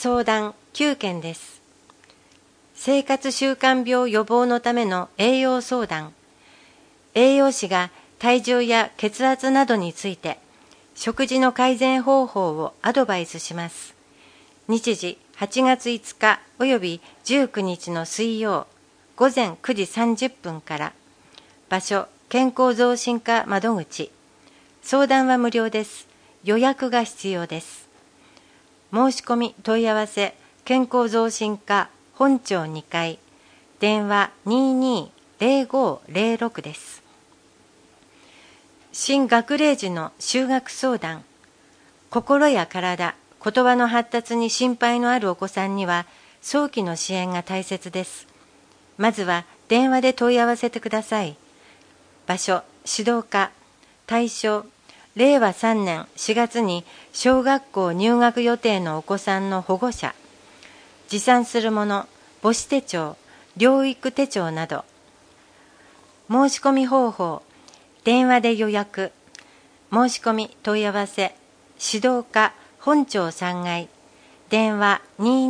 相談9件です。生活習慣病予防のための栄養相談。栄養士が体重や血圧などについて、食事の改善方法をアドバイスします。日時8月5日および19日の水曜、午前9時30分から。場所、健康増進課窓口。相談は無料です。予約が必要です。申し込み問い合わせ、健康増進課本庁2階、電話220506です。新学齢児の就学相談。心や体、言葉の発達に心配のあるお子さんには、早期の支援が大切です。まずは電話で問い合わせてください。場所、指導課。対象、令和3年4月に小学校入学予定のお子さんの保護者。持参するもの、母子手帳、療育手帳など。申し込み方法、電話で予約。申し込み問い合わせ、指導課本庁3階、電話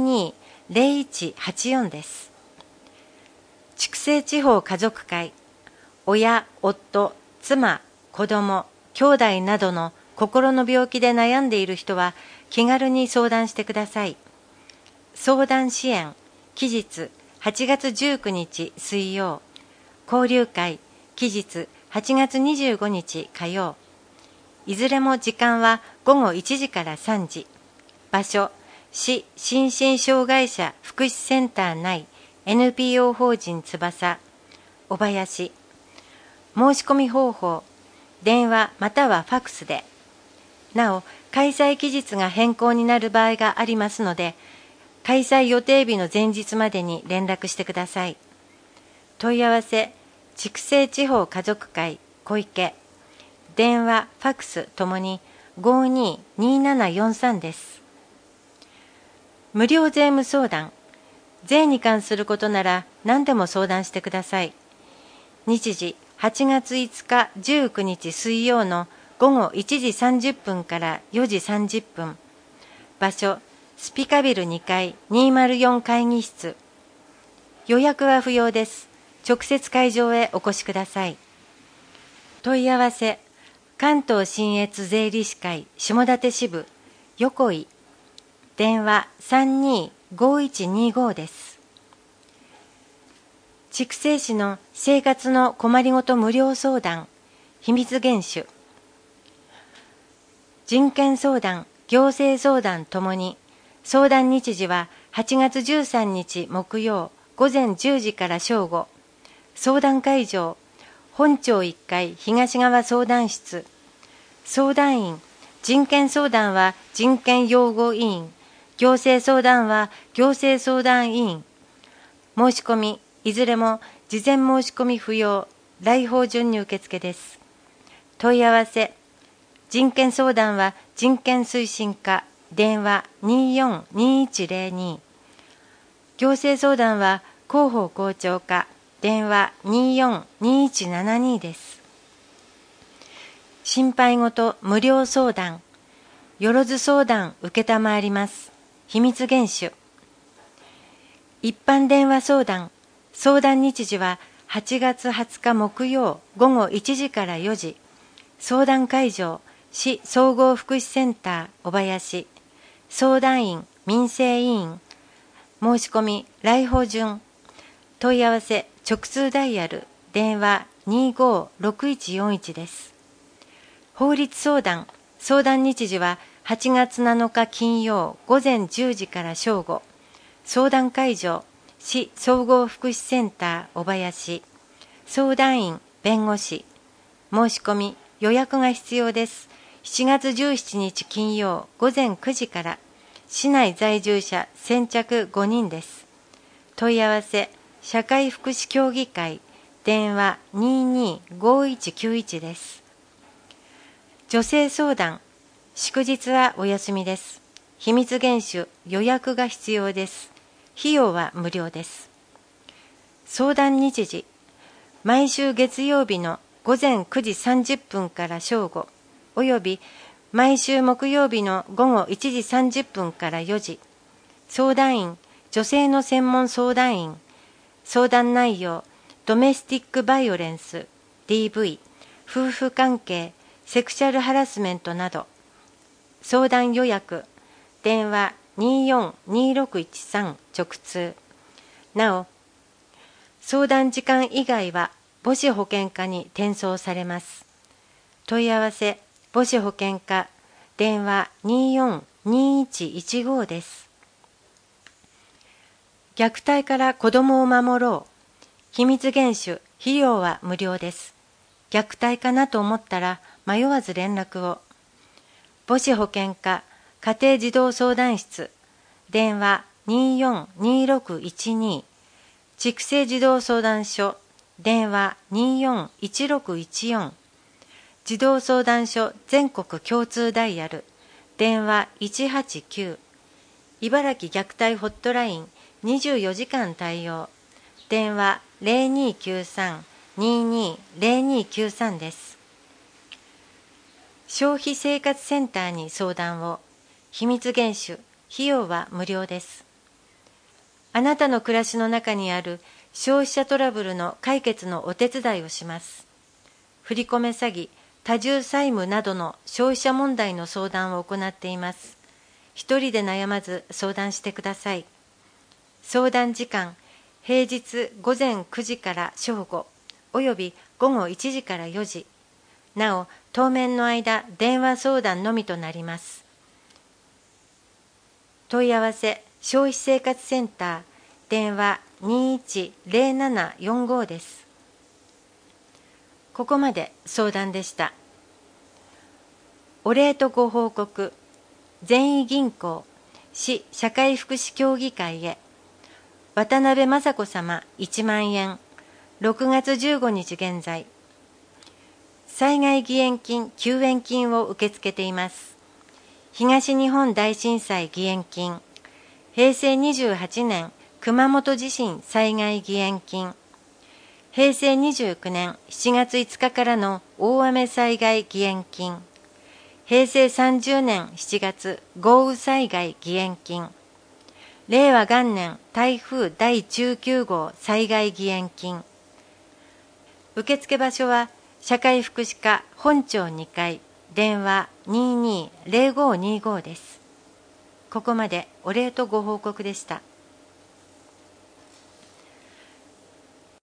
220184です。畜生地方家族会。親、夫、妻、子供、兄弟などの心の病気で悩んでいる人は気軽に相談してください。相談支援、期日8月19日水曜。交流会、期日8月25日火曜。いずれも時間は午後1時から3時。場所、市心身障害者福祉センター内 NPO 法人翼、小林。申し込み方法、電話またはファクスで。なお、開催期日が変更になる場合がありますので、開催予定日の前日までに連絡してください。問い合わせ、畜生地方家族会小池。電話、ファクスともに522743です。無料税務相談。税に関することなら何でも相談してください。日時8月5日19日水曜の午後1時30分から4時30分。場所、スピカビル2階204会議室。予約は不要です。直接会場へお越しください。問い合わせ、関東信越税理士会下館支部横井。電話325125です。筑西市の生活の困りごと無料相談、秘密厳守。人権相談、行政相談ともに、相談日時は8月13日木曜午前10時から正午。相談会場、本庁1階東側相談室。相談員、人権相談は人権擁護委員、行政相談は行政相談委員。申し込み、いずれも事前申し込み不要、来訪順に受付です。問い合わせ、人権相談は人権推進課、電話242102。行政相談は広報広聴課、電話242172です。心配ごと無料相談、よろず相談受けたまわります。秘密厳守。一般電話相談、相談日時は8月20日木曜午後1時から4時。相談会場、市総合福祉センター小林。相談員、民生委員。申し込み、来訪順。問い合わせ、直通ダイヤル、電話256141です。法律相談、相談日時は8月7日金曜午前10時から正午。相談会場、市総合福祉センター小林。相談員、弁護士。申し込み、予約が必要です。7月17日金曜午前9時から。市内在住者先着5人です。問い合わせ、社会福祉協議会、電話225191です。女性相談、祝日はお休みです。秘密厳守、予約が必要です。費用は無料です。相談日時、毎週月曜日の午前9時30分から正午、および毎週木曜日の午後1時30分から4時。 相談員、女性の専門相談員、相談内容、ドメスティックバイオレンス、DV、夫婦関係、セクシャルハラスメントなど、相談予約、電話242613直通。なお、相談時間以外は母子保健課に転送されます。問い合わせ、母子保健課、電話242115です。虐待から子どもを守ろう。秘密厳守、費用は無料です。虐待かなと思ったら迷わず連絡を。母子保健課、家庭児童相談室、電話242612、畜生児童相談所、電話241614、児童相談所全国共通ダイヤル、電話189、茨城虐待ホットライン24時間対応、電話0293-220293です。消費生活センターに相談を。秘密厳守、費用は無料です。あなたの暮らしの中にある消費者トラブルの解決のお手伝いをします。振り込め詐欺、多重債務などの消費者問題の相談を行っています。一人で悩まず相談してください。相談時間、平日午前9時から正午、および午後1時から4時。なお、当面の間、電話相談のみとなります。問い合わせ、消費生活センター、電話210745です。ここまで相談でした。お礼とご報告、善意銀行、市社会福祉協議会へ、渡辺雅子様1万円、6月15日現在、災害義援金・救援金を受け付けています。東日本大震災義援金、平成28年熊本地震災害義援金、平成29年7月5日からの大雨災害義援金、平成30年7月豪雨災害義援金、令和元年台風第19号災害義援金。受付場所は社会福祉課本庁2階、電話220525です。ここまでお礼とご報告でした。